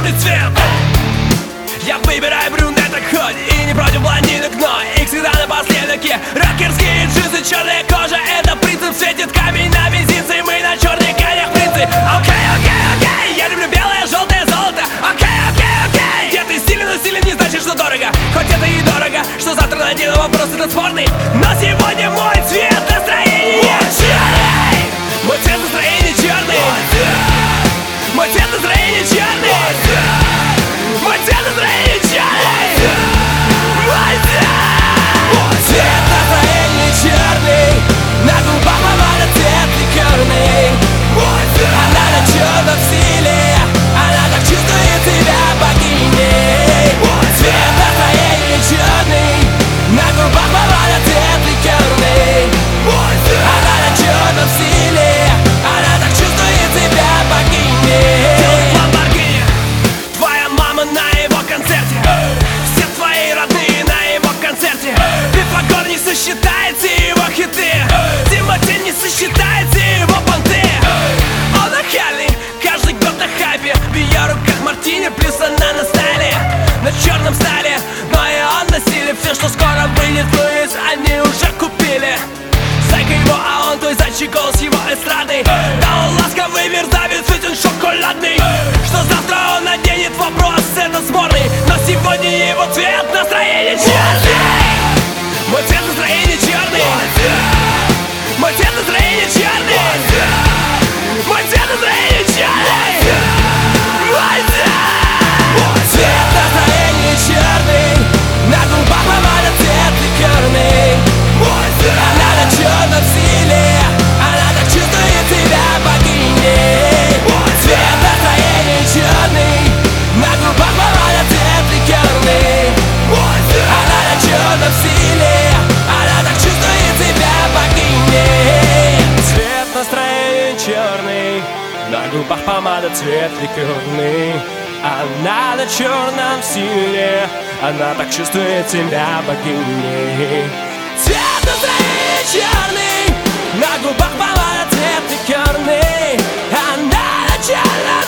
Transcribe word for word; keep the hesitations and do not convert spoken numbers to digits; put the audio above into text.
черный цвет. Я выбираю брюнеток хоть и не против блондинок, но их всегда напоследок. Рокерские джинсы, черная кожа, это принцип. Светит камень на мизинце, мы на черных конях принцы. Окей, окей, окей, я люблю белое, желтое, золото. Окей, окей, окей, где ты стилен, но стилен не значит, что дорого. Хоть это и дорого, что завтра надену, вопрос этот спорный. Но сегодня мой цвет настроения черный. Мой цвет настроения черный. Мой цвет настроения черный. Мой цвет настроения черный. Мой цвет настроения черный. На губах помада цвет ликерный. Она на черном стиле, она так чувствует себя богиней. Цвет настроения черный. На губах помада цвет ликерный. Она на черном стиле, она так чувствует себя богиней. Твоя мама на его концерте, все твои родные на его концерте. Пифагор не сосчитается его хиты, Тимати не сосчитается его понты. Он нахальный, каждый год на хайпе. В ее руках мартини, плюс она на стайле, на черном стайле. Но и он на стиле, все, что скоро выйдет в Луис, они уже купили. Зайка его, а он твой зайчий голос его эстрады. Да он ласковый мерзавец, ведь он шоколадный. Что завтра он наденет, вопрос это спорный. Но сегодня его цвет настроения черный. Мой цвет настроения черный. Мой цвет настроения черный. Мой цвет настроения черный. Мой цвет настроения черный. На губах помада цвет ликерный. Она на черном стиле, она так чувствует себя богиней. Цвет настроения черный. На губах помада цвет ликерный. Она на черном стиле, она так чувствует себя богиней. Цвет настроения черный. На губах помада цвет ликерный. Она на черном стиле, она так чувствует себя богиней. Цвет настроения черный. На губах помада цвет ликерный. Она на черном